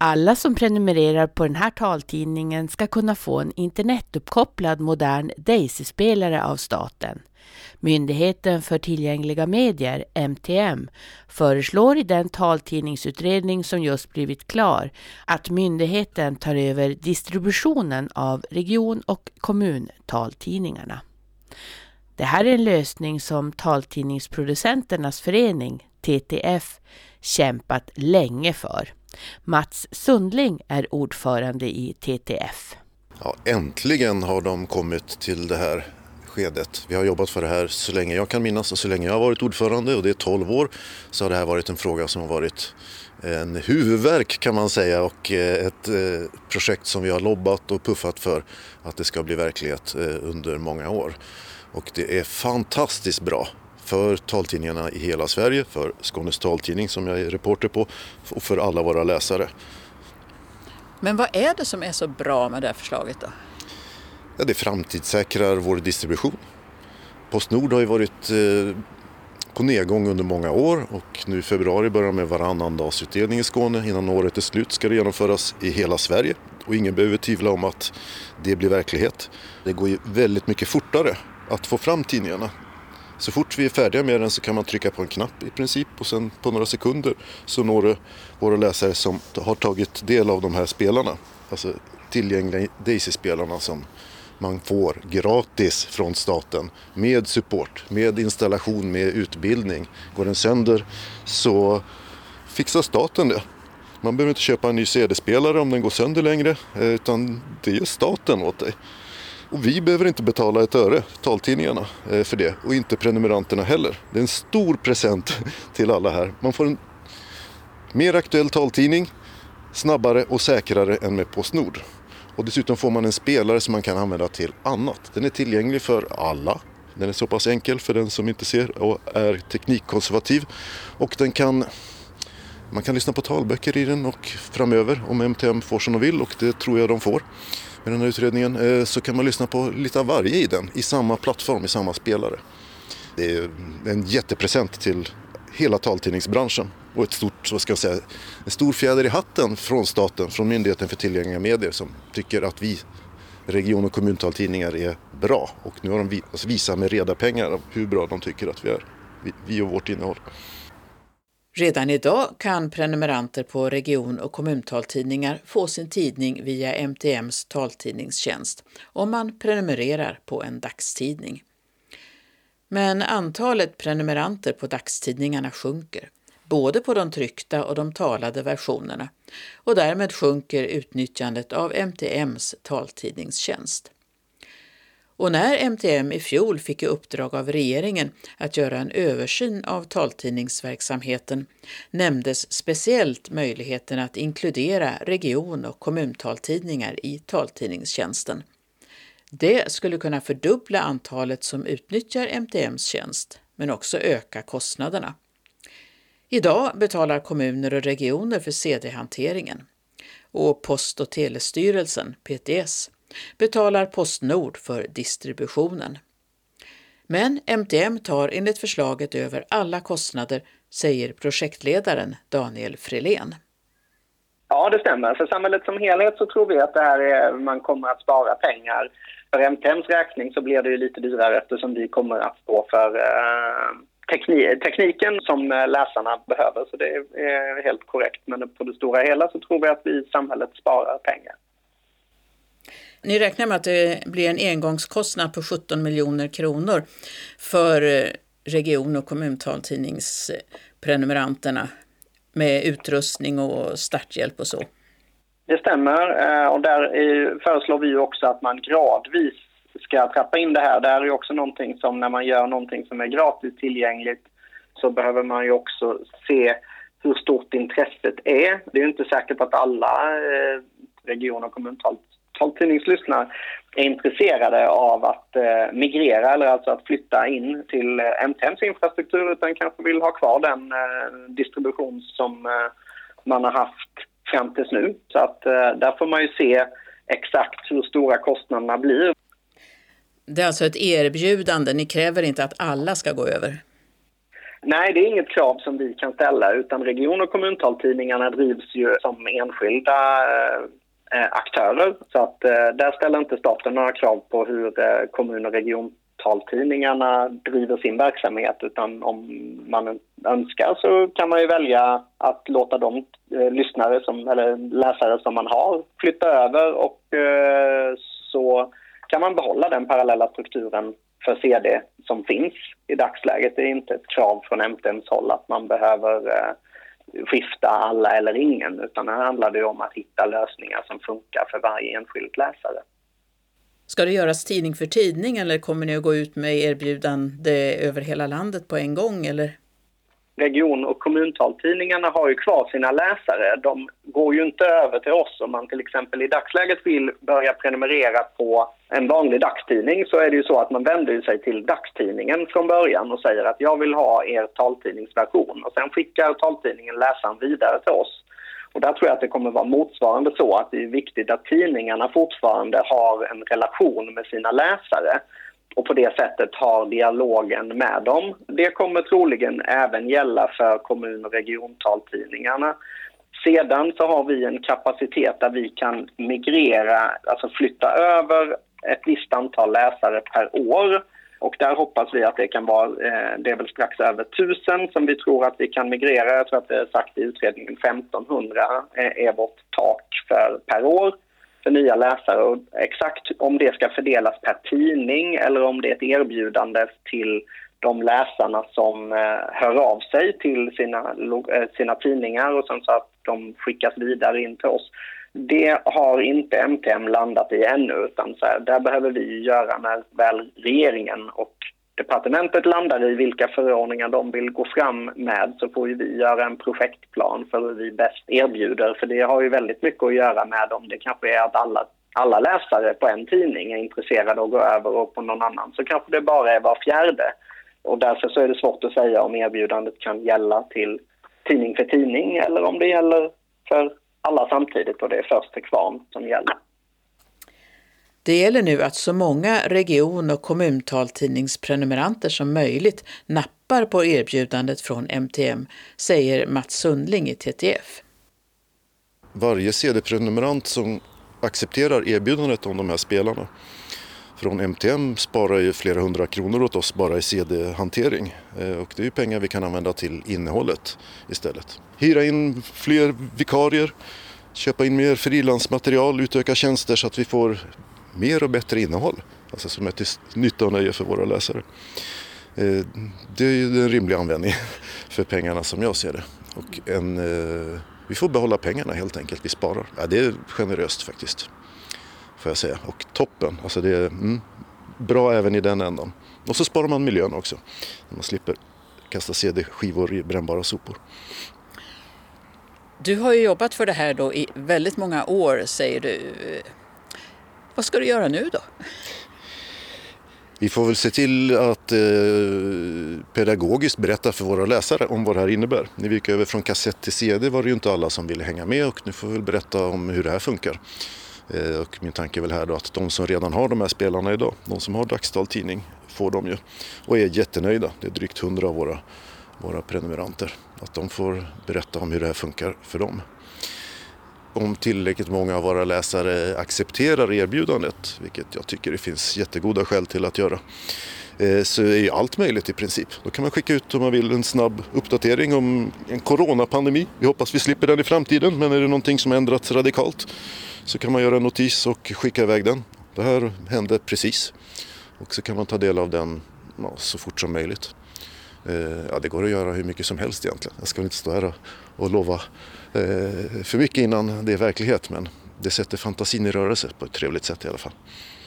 Alla som prenumererar på den här taltidningen ska kunna få en internetuppkopplad modern Daisy-spelare av staten. Myndigheten för tillgängliga medier, MTM, föreslår i den taltidningsutredning som just blivit klar att myndigheten tar över distributionen av region- och kommuntaltidningarna. Det här är en lösning som Taltidningsproducenternas förening, TTF, kämpat länge för. Mats Sundling är ordförande i TTF. Ja, äntligen har de kommit till det här skedet. Vi har jobbat för det här så länge jag kan minnas och så länge jag har varit ordförande, och det är 12 år, så har det här varit en fråga som har varit en huvudvärk kan man säga, och ett projekt som vi har lobbat och puffat för att det ska bli verklighet under många år. Och det är fantastiskt bra för taltidningarna i hela Sverige, för Skånes taltidning som jag är reporter på och för alla våra läsare. Men vad är det som är så bra med det här förslaget då? Ja, det framtidssäkrar vår distribution. PostNord har ju varit på nedgång under många år, och nu i februari börjar med varannan dagsutdelning i Skåne. Innan året är slut ska det genomföras i hela Sverige, och ingen behöver tvivla om att det blir verklighet. Det går ju väldigt mycket fortare att få fram tidningarna. Så fort vi är färdiga med den så kan man trycka på en knapp i princip, och sen på några sekunder så når det våra läsare som har tagit del av de här spelarna. Alltså tillgängliga Daisy-spelarna som man får gratis från staten med support, med installation, med utbildning. Går den sönder så fixar staten det. Man behöver inte köpa en ny CD-spelare om den går sönder längre, utan det är staten åt dig. Och vi behöver inte betala ett öre, taltidningarna, för det. Och inte prenumeranterna heller. Det är en stor present till alla här. Man får en mer aktuell taltidning, snabbare och säkrare än med PostNord. Och dessutom får man en spelare som man kan använda till annat. Den är tillgänglig för alla. Den är så pass enkel för den som inte ser och är teknikkonservativ. Och man kan lyssna på talböcker i den, och framöver, om MTM får som de vill, och det tror jag de får med den här utredningen, så kan man lyssna på lite av varje i den, i samma plattform, i samma spelare. Det är en jättepresent till hela taltidningsbranschen, och en stor fjäder i hatten från staten, från Myndigheten för tillgängliga medier, som tycker att vi region- och kommuntaltidningar är bra, och nu har de visat med reda pengar hur bra de tycker att vi är, vi och vårt innehåll. Redan idag kan prenumeranter på region- och kommuntaltidningar få sin tidning via MTMs taltidningstjänst om man prenumererar på en dagstidning. Men antalet prenumeranter på dagstidningarna sjunker, både på de tryckta och de talade versionerna, och därmed sjunker utnyttjandet av MTMs taltidningstjänst. Och när MTM i fjol fick i uppdrag av regeringen att göra en översyn av taltidningsverksamheten nämndes speciellt möjligheten att inkludera region- och kommuntaltidningar i taltidningstjänsten. Det skulle kunna fördubbla antalet som utnyttjar MTMs tjänst, men också öka kostnaderna. Idag betalar kommuner och regioner för CD-hanteringen, och Post- och telestyrelsen, PTS, betalar PostNord för distributionen. Men MTM tar enligt förslaget över alla kostnader, säger projektledaren Daniel Frelén. Ja, det stämmer. För samhället som helhet så tror vi att det här man kommer att spara pengar. För MTMs räkning så blir det ju lite dyrare, eftersom vi kommer att stå för tekniken som läsarna behöver. Så det är helt korrekt. Men på det stora hela så tror vi att vi i samhället sparar pengar. Ni räknar med att det blir en engångskostnad på 17 miljoner kronor för region- och kommuntaltidningsprenumeranterna med utrustning och starthjälp och så. Det stämmer, och där föreslår vi också att man gradvis ska trappa in det här. Det här är också någonting som, när man gör någonting som är gratis tillgängligt, så behöver man ju också se hur stort intresset är. Det är ju inte säkert att alla region- och kommuntaltidningslyssnare är intresserade av att migrera, eller alltså att flytta in till MTMs infrastruktur, utan kanske vill ha kvar den distribution som man har haft fram tills nu. Så att där får man ju se exakt hur stora kostnaderna blir. Det är alltså ett erbjudande, ni kräver inte att alla ska gå över? Nej, det är inget krav som vi kan ställa, utan region- och kommuntaltidningarna drivs ju som enskilda aktörer. Så att där ställer inte staten några krav på hur kommun- och regiontaltidningarna driver sin verksamhet, utan om man önskar så kan man ju välja att låta de lyssnare eller läsare som man har flytta över, och så kan man behålla den parallella strukturen för CD som finns i dagsläget. Det är inte ett krav från MTMs håll att man behöver skifta alla eller ingen, utan här handlar det om att hitta lösningar som funkar för varje enskild läsare. Ska det göras tidning för tidning, eller kommer ni att gå ut med erbjudande över hela landet på en gång, eller? Region- och kommuntaltidningarna har ju kvar sina läsare. De går ju inte över till oss. Om man till exempel i dagsläget vill börja prenumerera på en vanlig dagstidning, så är det ju så att man vänder sig till dagstidningen från början och säger att jag vill ha er taltidningsversion. Och sen skickar taltidningen läsaren vidare till oss. Och där tror jag att det kommer vara motsvarande, så att det är viktigt att tidningarna fortfarande har en relation med sina läsare och på det sättet har dialogen med dem. Det kommer troligen även gälla för kommun- och regiontaltidningarna. Sedan så har vi en kapacitet där vi kan migrera, alltså flytta över ett visst antal läsare per år. Och där hoppas vi att det kan vara, det är väl strax över 1000 som vi tror att vi kan migrera. Jag tror att det är sagt i utredningen 1500 är vårt tak per år för nya läsare. Och exakt om det ska fördelas per tidning eller om det är ett erbjudande till de läsarna som hör av sig till sina tidningar och sen så att de skickas vidare in till oss. Det har inte MTM landat i ännu, utan så här, där behöver vi göra när väl regeringen och departementet landar i vilka förordningar de vill gå fram med, så får ju vi göra en projektplan för hur vi bäst erbjuder, för det har ju väldigt mycket att göra med om det kanske är att alla läsare på en tidning är intresserade av att gå över och på någon annan så kanske det bara är var fjärde, och därför så är det svårt att säga om erbjudandet kan gälla till tidning för tidning eller om det gäller för alla samtidigt och det är först till kvarn som gäller. Det gäller nu att så många region- och kommuntaltidningsprenumeranter som möjligt nappar på erbjudandet från MTM, säger Mats Sundling i TTF. Varje CD-prenumerant som accepterar erbjudandet om de här spelarna från MTM sparar ju flera 100 kronor åt oss bara i CD-hantering. Och det är ju pengar vi kan använda till innehållet istället. Hyra in fler vikarier, köpa in mer frilansmaterial, utöka tjänster så att vi får mer och bättre innehåll. Alltså som är till nytta och nöje för våra läsare. Det är ju en rimlig användning för pengarna som jag ser det. Och vi får behålla pengarna helt enkelt, vi sparar. Ja, det är generöst faktiskt, får jag säga. Och toppen, alltså det är bra även i den ändan. Och så sparar man miljön också. Man slipper kasta CD-skivor i brännbara sopor. Du har ju jobbat för det här då i väldigt många år, säger du. Vad ska du göra nu då? Vi får väl se till att pedagogiskt berätta för våra läsare om vad det här innebär. När vi gick över från kassett till CD var det ju inte alla som ville hänga med, och nu får vi väl berätta om hur det här funkar. Och min tanke är väl här då att de som redan har de här spelarna idag, de som har dagstaltidning, får de ju och är jättenöjda. Det är drygt 100 av våra prenumeranter. Att de får berätta om hur det här funkar för dem. Om tillräckligt många av våra läsare accepterar erbjudandet, vilket jag tycker det finns jättegoda skäl till att göra, så är ju allt möjligt i princip. Då kan man skicka ut om man vill en snabb uppdatering om en coronapandemi. Vi hoppas vi slipper den i framtiden, men är det någonting som ändrats radikalt så kan man göra en notis och skicka iväg den. Det här hände precis, och så kan man ta del av den så fort som möjligt. Ja, det går att göra hur mycket som helst egentligen. Jag ska väl inte stå här och lova för mycket innan det är verklighet, men det sätter fantasin i rörelse på ett trevligt sätt i alla fall.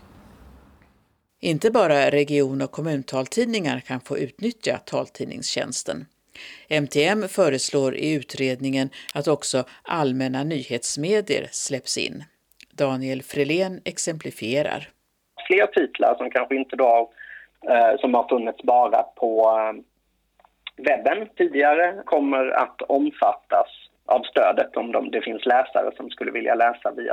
Inte bara region- och kommuntaltidningar kan få utnyttja taltidningstjänsten. MTM föreslår i utredningen att också allmänna nyhetsmedier släpps in. Daniel Frelén exemplifierar. Fler titlar som kanske inte då som har funnits bara på webben tidigare kommer att omfattas av stödet om det finns läsare som skulle vilja läsa via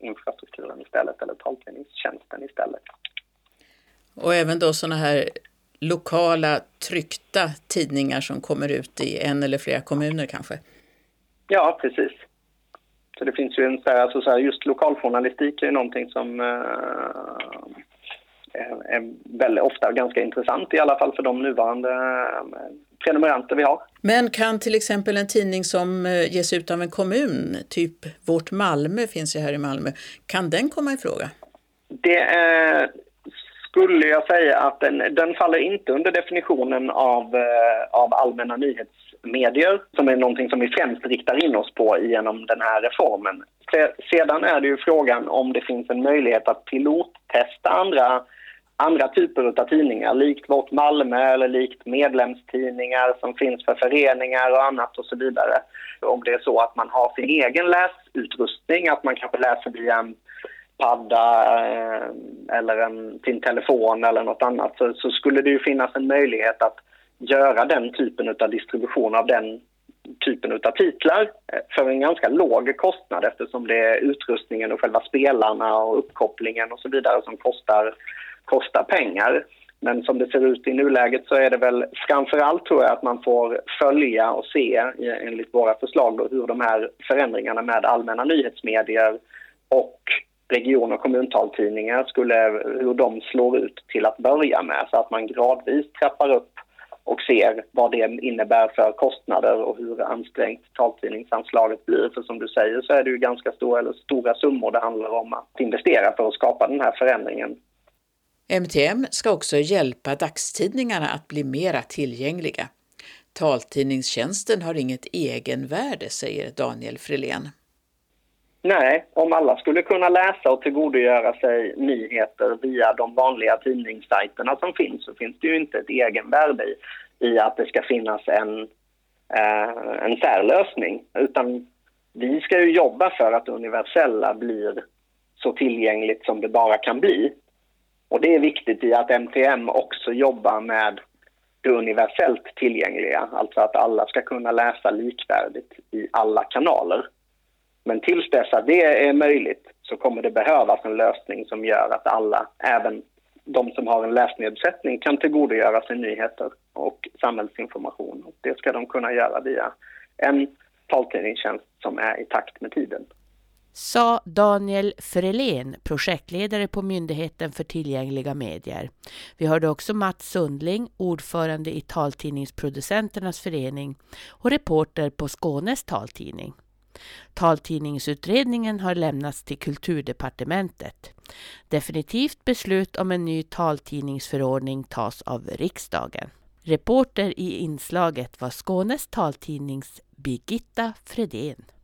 taltidningsinfrastrukturen istället eller taltidningstjänsten istället. Och även då sådana här lokala tryckta tidningar som kommer ut i en eller flera kommuner kanske? Ja, precis. Så det finns ju just lokaljournalistik är någonting som är väldigt ofta ganska intressant, i alla fall för de nuvarande prenumeranter vi har. Men kan till exempel en tidning som ges ut av en kommun, typ Vårt Malmö finns ju här i Malmö, kan den komma i fråga? Det skulle jag säga att den faller inte under definitionen av allmänna nyhetsmedier, som är någonting som vi främst riktar in oss på genom den här reformen. Sedan är det ju frågan om det finns en möjlighet att pilottesta andra typer av tidningar, likt Vårt Malmö eller likt medlemstidningar som finns för föreningar och annat och så vidare. Om det är så att man har sin egen läsutrustning, att man kanske läser via en padda eller sin telefon eller något annat, så skulle det ju finnas en möjlighet att göra den typen av distribution av den typen av titlar för en ganska låg kostnad, eftersom det är utrustningen och själva spelarna och uppkopplingen och så vidare som kostar pengar. Men som det ser ut i nuläget så är det väl framförallt, tror jag, att man får följa och se enligt våra förslag då, hur de här förändringarna med allmänna nyhetsmedier och region- och kommuntaltidningar hur de slår ut till att börja med, så att man gradvis trappar upp och ser vad det innebär för kostnader och hur ansträngt taltidningsanslaget blir. För som du säger så är det ju ganska stora summor det handlar om att investera för att skapa den här förändringen. MTM ska också hjälpa dagstidningarna att bli mera tillgängliga. Taltidningstjänsten har inget egenvärde, säger Daniel Frelén. Nej, om alla skulle kunna läsa och tillgodogöra sig nyheter via de vanliga tidningssajterna som finns, så finns det ju inte ett egenvärde i att det ska finnas en särlösning. Utan vi ska ju jobba för att det universella blir så tillgängligt som det bara kan bli. Och det är viktigt i att MTM också jobbar med det universellt tillgängliga, alltså att alla ska kunna läsa likvärdigt i alla kanaler. Men tills dess att det är möjligt så kommer det behövas en lösning som gör att alla, även de som har en läsnedsättning, kan tillgodogöra sig nyheter och samhällsinformation. Och det ska de kunna göra via en taltidningstjänst som är i takt med tiden. Sa Daniel Frelén, projektledare på Myndigheten för tillgängliga medier. Vi hörde också Mats Sundling, ordförande i Taltidningsproducenternas förening och reporter på Skånes taltidning. Taltidningsutredningen har lämnats till Kulturdepartementet. Definitivt beslut om en ny taltidningsförordning tas av riksdagen. Reporter i inslaget var Skånes taltidnings Birgitta Fredén.